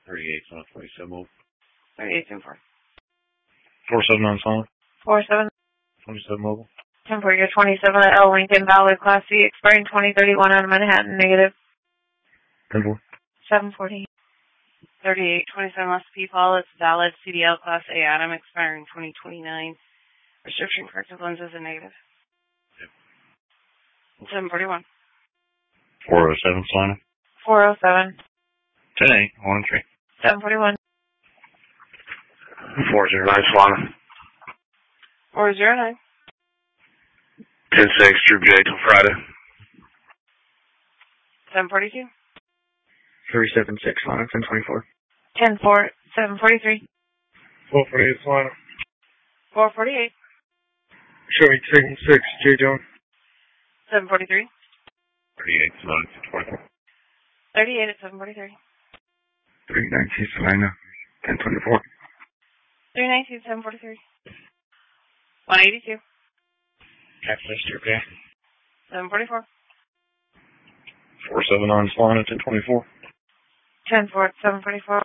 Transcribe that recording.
38 on 27 mobile. 38, 10 4. 479 silent. 47. 27 mobile. 10 4, you're 27 at L Lincoln Valley Class C, expiring 2031 out of Manhattan, negative. 10 4. 740. 38, 27 West P. Paul, it's valid. CDL Class A Adam, expiring 2029. Restriction corrective lenses are negative. Yep. 741. 407 silent. 407. 10 8 1 3. 741. 409 Swanner. 409. 10 6 Troop J till Friday. 742. 37 6 Swanner. 10 24. 10 4. 743. 448 Swanner. 448. Show me 10 6 J Jones. 743. 38 Swanner. 10 24. 38 at 743. 319 Selena. 10 24. 319, 743. 182. Captain Troop J. 744. 479 Swanner. 10 24. 10 4 at 744.